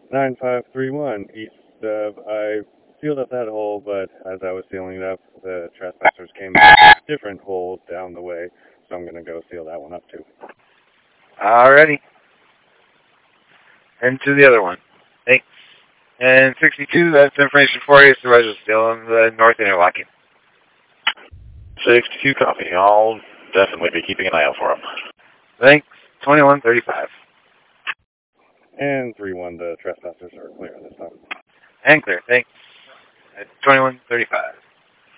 9531 east of, I sealed up that hole, but as I was sealing it up, the trespassers came back with a different hole down the way, so I'm going to go seal that one up too. Alrighty. And to the other one. Thanks. And 62, that's information for you, Supervisor still on the north interlocking. 62 copy. I'll definitely be keeping an eye out for him. Thanks. 2135. And 3-1, the trespassers are clear this time. And clear. Thanks. At 2135.